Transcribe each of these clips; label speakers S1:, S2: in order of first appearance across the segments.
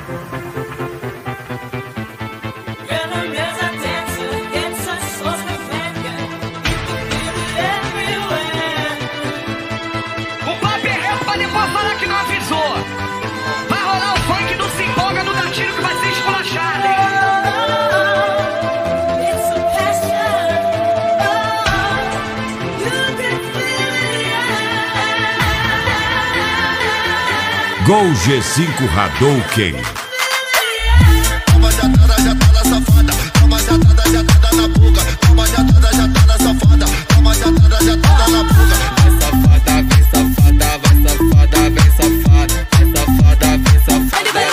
S1: Gol G5 Hadouken.
S2: Rapaziada já tá na safada, rapaziada já tá na boca, rapaziada já tá na safada, rapaziada já tá na boca. Vai safada, vem safada, vai safada, vem safada, vai safada, vem safada, vai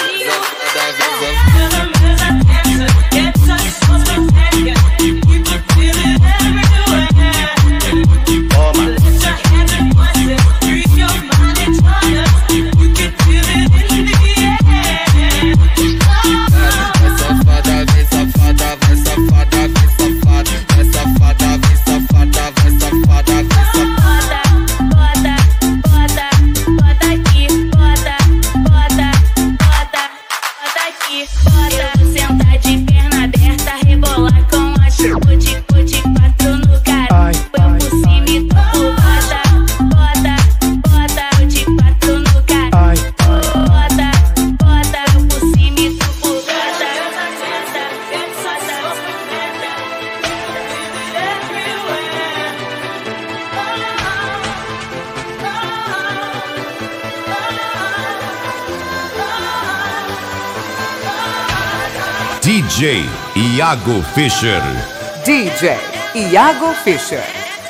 S1: DJ Iago Fischer.
S3: DJ Iago Fischer.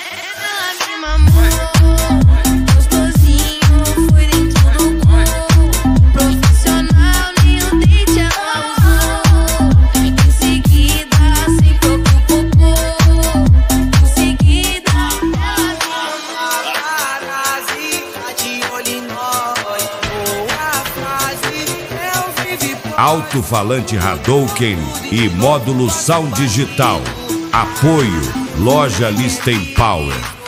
S1: Alto-falante Hadouken e módulo Sound Digital. Apoio Loja Listen Power.